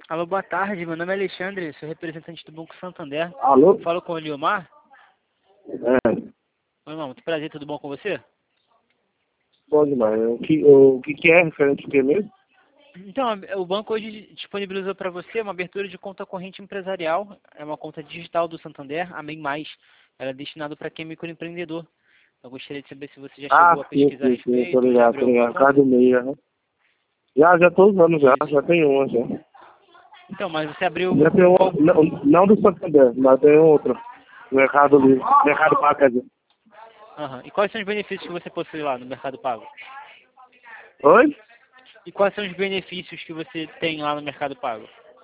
Alô, boa tarde. Meu nome é Alexandre, sou representante do Banco Santander. Alô? Falo com o Eliomar. É, Oi, irmão, muito prazer, tudo bom com você? bom demais. O que é referente ao que mesmo? Então, o banco hoje disponibilizou para você uma abertura de conta corrente empresarial. É uma conta digital do Santander, a MEI+. Ela é destinada para quem é microempreendedor. Eu gostaria de saber se você já Ah, chegou a sim, pesquisar a sim, sim, respeito, já abriu tô alguma ligado. conta? Casa do meia, né? Já tô usando Isso. já tenho uma já. Então, mas você abriu Já tenho qual... uma, não do Santander, mas tenho outra. Mercado Livre, Mercado Pago, quer dizer. Aham. E quais são os benefícios que você possui lá no Mercado Pago? Oi? E quais são os benefícios que você tem lá no Mercado Pago?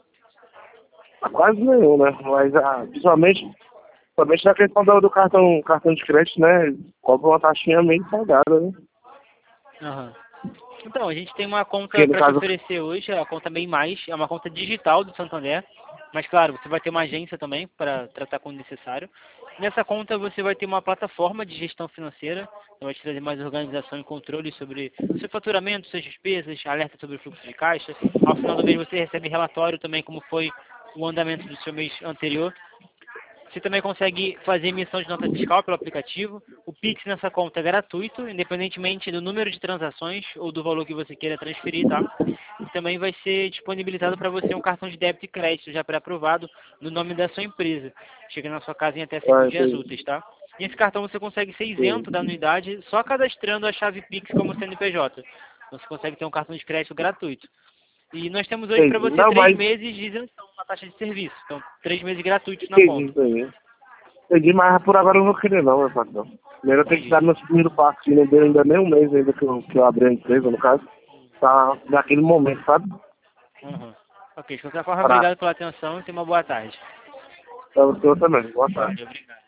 Quase nenhum, né? Mas, principalmente na questão do cartão de crédito, né? Cobra uma taxinha meio salgada, né? Aham. Então, a gente tem uma Porque conta no para te caso, oferecer hoje, a conta MEI+, é uma conta digital do Santander, mas claro, você vai ter uma agência também para tratar quando necessário. Nessa conta você vai ter uma plataforma de gestão financeira, então vai te trazer mais organização e controle sobre o seu faturamento, suas despesas, alerta sobre o fluxo de caixa. Ao final do mês você recebe relatório também como foi o andamento do seu mês anterior. Você também consegue fazer emissão de nota fiscal pelo aplicativo. O Pix nessa conta é gratuito, independentemente do número de transações ou do valor que você queira transferir, tá? E também vai ser disponibilizado para você um cartão de débito e crédito já pré-aprovado no nome da sua empresa. Chega na sua casa em até 5 dias úteis, tá? E esse cartão você consegue ser isento da anuidade só cadastrando a chave Pix como CNPJ. Então você consegue ter um cartão de crédito gratuito. E nós temos hoje para você não, 3 mas meses de isenção na taxa de serviço. Então, 3 meses gratuitos na entendi, conta. entendi. Entendi, mas por agora eu não vou querer não, meu patrão. Primeiro eu tenho que Entendi. dar meu primeiro passo, que não deu ainda nem um mês ainda que eu abri a empresa, no caso. Tá naquele momento, sabe? Uhum. Ok, de qualquer forma, Pra, obrigado pela atenção e tenha uma boa tarde. pra você também. Boa tarde. Valeu, obrigado.